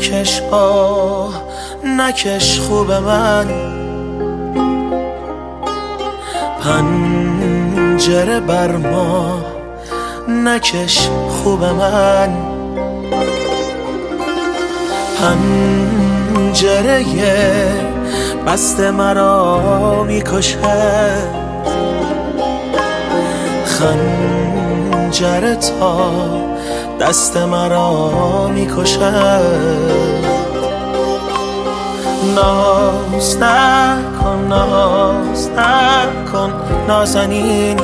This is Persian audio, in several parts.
نکش نکش خوب من، پنجره بر ما نکش خوب من، پنجره بسته مرا میکشد، خنجر تا دست مرا میکشد. ناز نکن ناز نکن نازنین،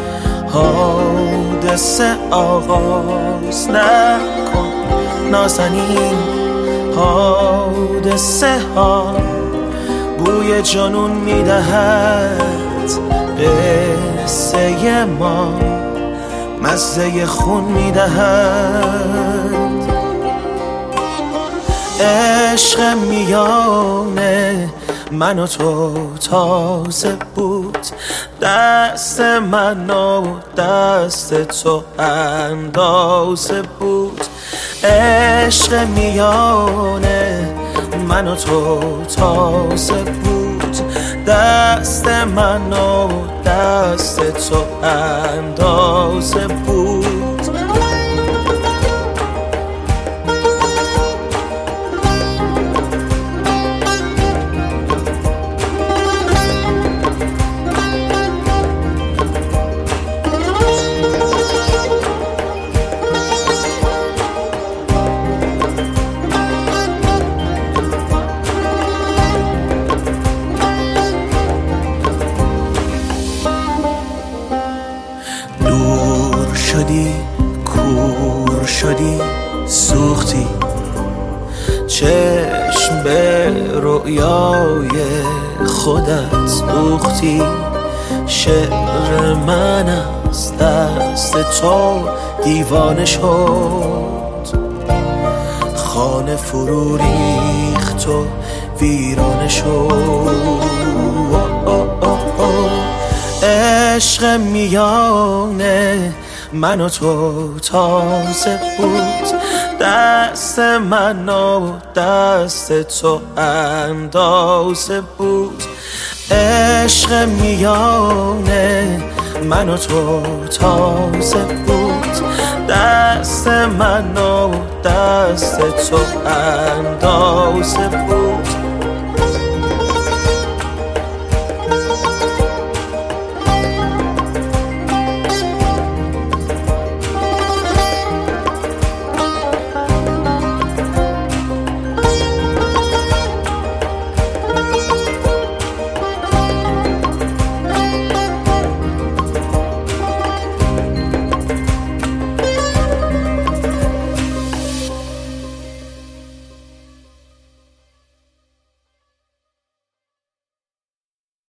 حادثه آغاز نکن نازنین، حادثه ها بوی جنون میدهد، قصه ما مزه خون میدهد. عشق میانه من و تو تازه بود، دست من و دست تو اندازه بود. عشق میانه من و تو تازه بود، دست من و دست تو اندازه بود. دور شدی کور شدی سوختی، چشم به رؤیای خودت دوختی. شعر من از دست تو دیوانه شد، خانه فرو ریخت و ویرانه شد. عشق میانه من و تو تازه بود، دست من و دست تو اندازه بود. عشق میانه من و تو تازه بود، دست من و دست تو اندازه بود.